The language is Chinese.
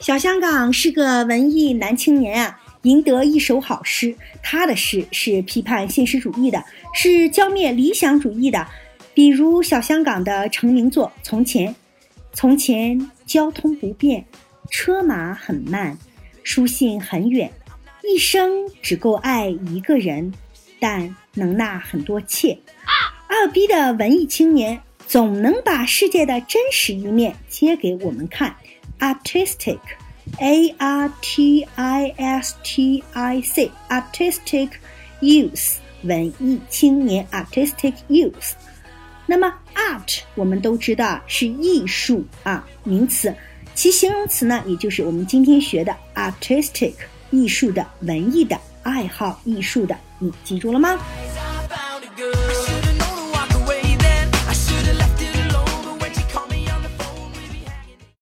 小香港是个文艺男青年啊，赢得一首好诗。他的诗是批判现实主义的，是浇灭理想主义的。比如小香港的成名作《从前》。从前交通不便，车马很慢，书信很远，一生只够爱一个人，但能纳很多妾。二逼的文艺青年总能把世界的真实一面揭给我们看。Artistic, A-R-T-I-S-T-I-C, Artistic Youth, 文艺青年 Artistic Youth。 那么 Art 我们都知道是艺术啊，名词，其形容词呢，也就是我们今天学的 Artistic， 艺术的、文艺的、爱好艺术的，你记住了吗？